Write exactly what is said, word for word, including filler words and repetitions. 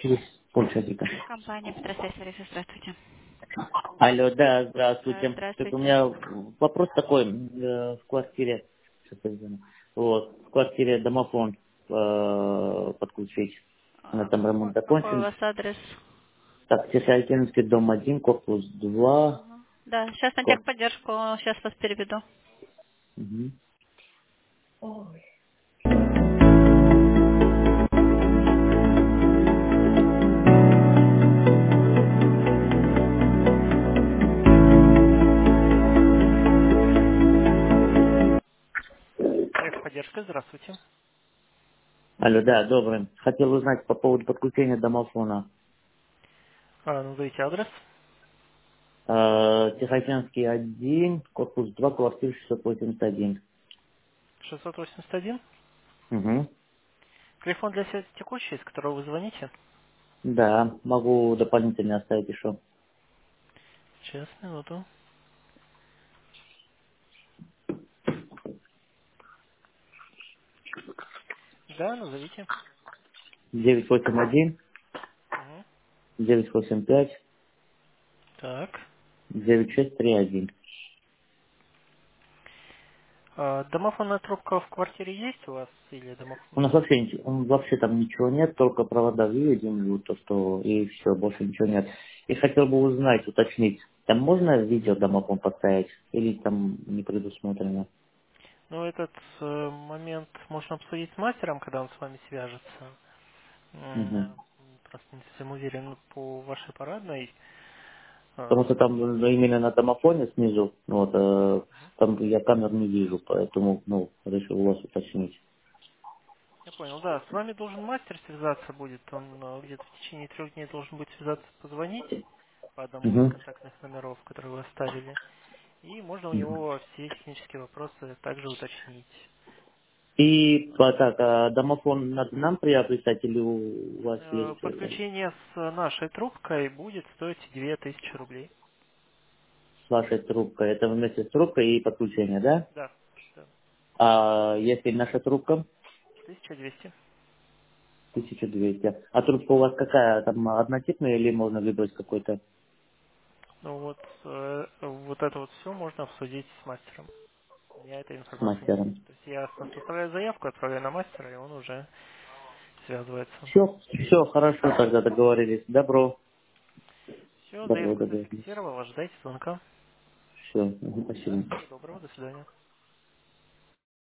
через полчасика. Компания Петросвязь Сервис, здравствуйте. Алло, да, Да, здравствуйте. Так у здравствуйте. меня вопрос такой. э, В квартире, сейчас я взгляну. Вот, в квартире домофон э, подключить. У нас А там какой, ремонт какой у окончен. вас адрес? Так, Тихоокеанский, дом один, корпус два. Ага. Да, сейчас на Кор- техподдержку, сейчас вас переведу. Мгм. Техподдержка, здравствуйте. Алло, да, добрый. Хотел узнать по поводу подключения домофона. А, назовите адрес. Э, Тихоокеанский один, корпус два, квартира шестьсот восемьдесят один. шестьсот восемьдесят один. Угу. Телефон для связи текущий, с которого вы звоните. Да, могу дополнительно оставить еще. Сейчас, минуту. Да, назовите. девять восемь один, Угу. девять восемь пять, Так. девять шесть три один. А, домофонная трубка в квартире есть у вас или У нас домофон? вообще, ничего- м, вообще там ничего нет, только провода выведены, вот то, что и все, больше ничего нет. И хотел бы узнать, уточнить, там можно видео домофон поставить или там не предусмотрено? Ну, этот э, момент можно обсудить с мастером, когда он с вами свяжется. М, Мгм. э, Просто не совсем уверен по вашей парадной. Потому что А, там ну, именно на домофоне снизу, вот, э, там я камер не вижу, поэтому, ну, решил у вас уточнить. Я понял, да. С вами должен мастер связаться будет. Он э, где-то в течение трех дней должен будет связаться, позвонить по одному из Мгм. контактных номеров, которые вы оставили. И можно у Мгм. него все технические вопросы также уточнить. И по- так, а домофон надо нам приобретать или у вас Э, есть? э, Подключение с нашей трубкой будет стоить две тысячи рублей. с вашей трубкой. Это вместе с трубкой и подключение, да? Да, да. А если наша трубка? тысяча двести. тысяча двести. А трубка у вас какая? Там однотипная или можно выбрать какой-то Ну вот, э, вот это вот все можно обсудить с мастером. У меня этой с информации нет. мастером? То есть я со- составляю заявку, отправляю на мастера, и он уже связывается. Все, все, хорошо, тогда договорились. Добро. Все, Добро заявку договорились. зафиксировал, ожидайте звонка. Все, Да, спасибо. всего доброго, до свидания.